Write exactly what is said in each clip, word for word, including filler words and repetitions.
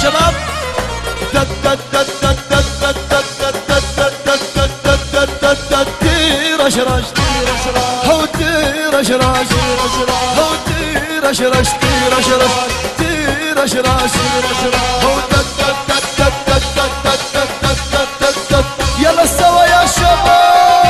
شباب. رش رش هو رش رش هو رش رش رش رش رش رش هو يلا سوا يا شباب.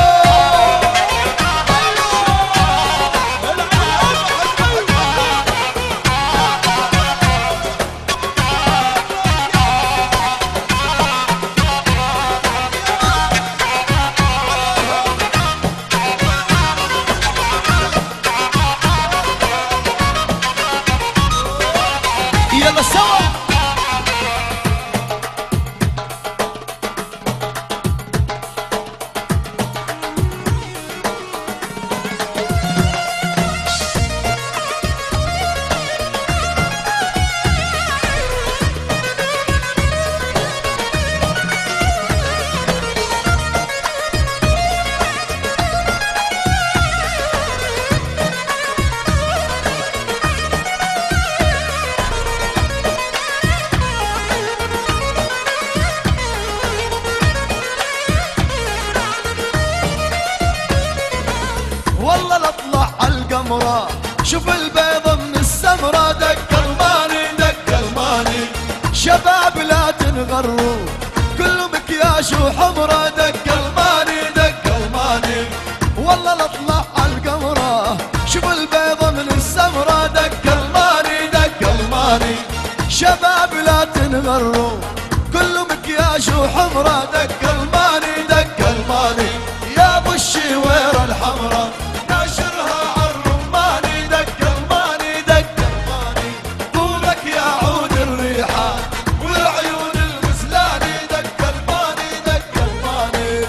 يلا سوا والله لاطلع عالقمرة شوف البيضة من السمرة. دق الماني دق الماني شباب لا تنغروا كله مكياج وحمرة. دق الماني دق الماني والله لاطلع عالقمرة شوف البيضة من السمرة. دق الماني دق الماني شباب لا تنغروا كله مكياج وحمرة. دق الماني دق الماني يا ابو الشويرة الحمرة ناشرها عالرماني. دق الماني دق الماني طولك يا عود الريحان والعيون الغزلاني. دق الماني دق الماني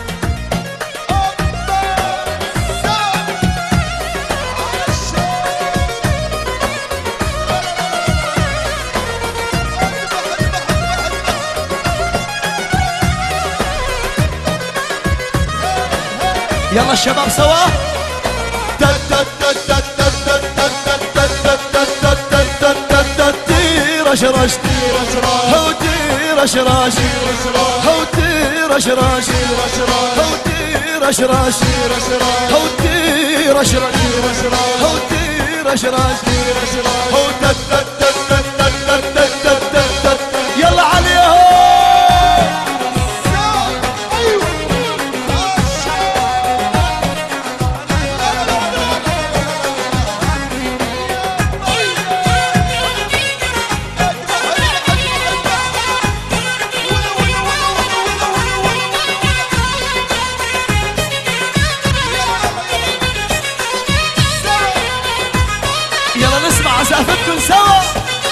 يلا الشباب سوا. رش رش هو رش رش هو رش رش هو رش رش هو رش رش هو رش رش هو يلا عليهم. يلا نسمع عزافتكم سوا.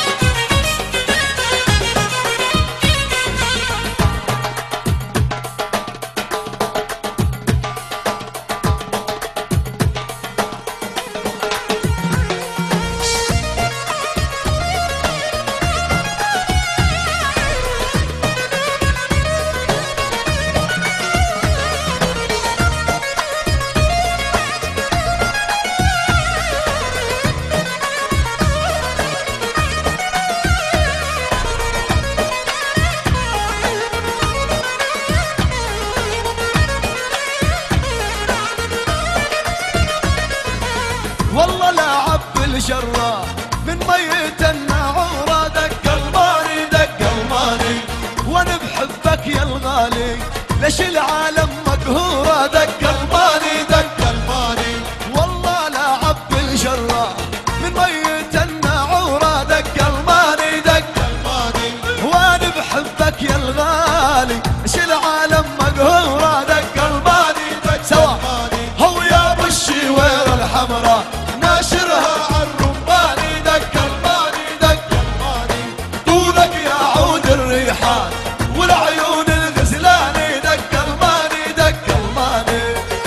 والله لا عب الجرة من ميت النعورة. دق الماني دق الماني وانا بحبك يا الغالي ليش العالم مقهورة. دق الماني دق الماني والله لا عب الجرة من ميت النعورة. دق الماني دق الماني وانا بحبك يا الغالي ليش العالم مقهورة. دق الماني دق سوا هو يا ابو الشويرة الحمرة ناشرها عالرماني. دق الماني دق الماني طولك يا عود الريحان والعيون الغزلاني. دق الماني دق الماني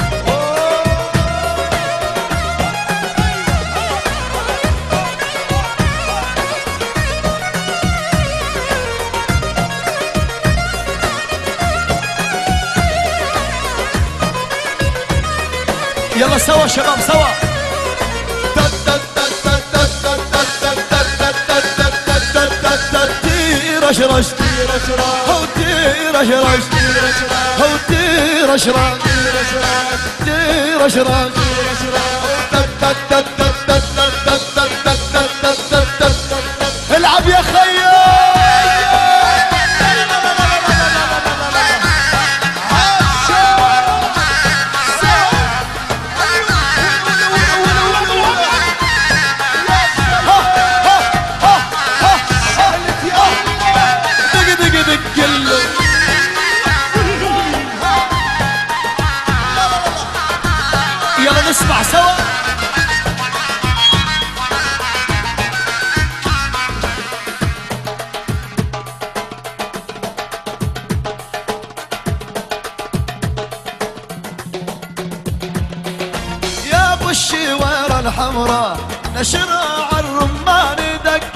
يلا سوا شباب سوا. رشرش هو تيرشرش هو تيرشرش تيرشرش العب يا خيال يلا نسمع سوا. يا ابو الشوارع الحمراء نشرها عالرمان دق